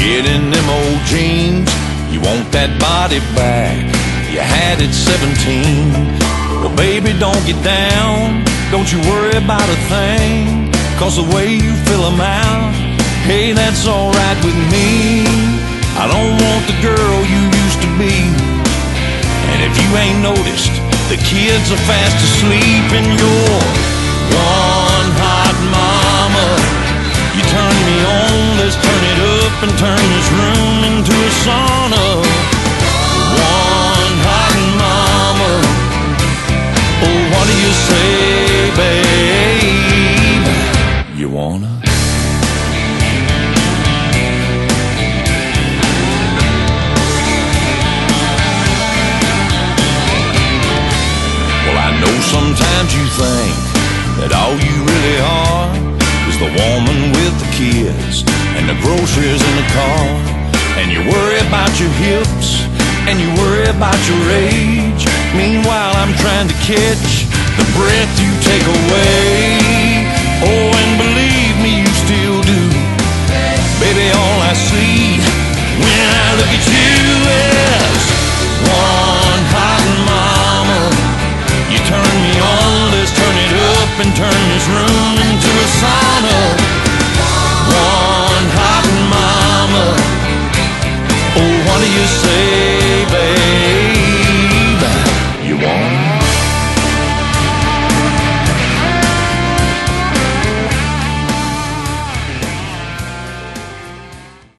Get in them old jeans, you want that body back you had at 17. Well, baby, don't get down, don't you worry about a thing, 'cause the way you fill them out, hey, that's alright with me. I don't want the girl you used to be, and if you ain't noticed, the kids are fast asleep in your one hot mama. You turn me on, let's turn it up and turn this room into a sauna. One hot mama, oh, what do you say, babe? You wanna? Well, I know sometimes you think that all you really are is the woman with the kids and the groceries in the car, and you worry about your hips and you worry about your age. Meanwhile, I'm trying to catch the breath you take away. Oh, and believe me, you still do. Baby, all I see when I look at you is one hot mama. You turn me on, let's turn it up and turn this room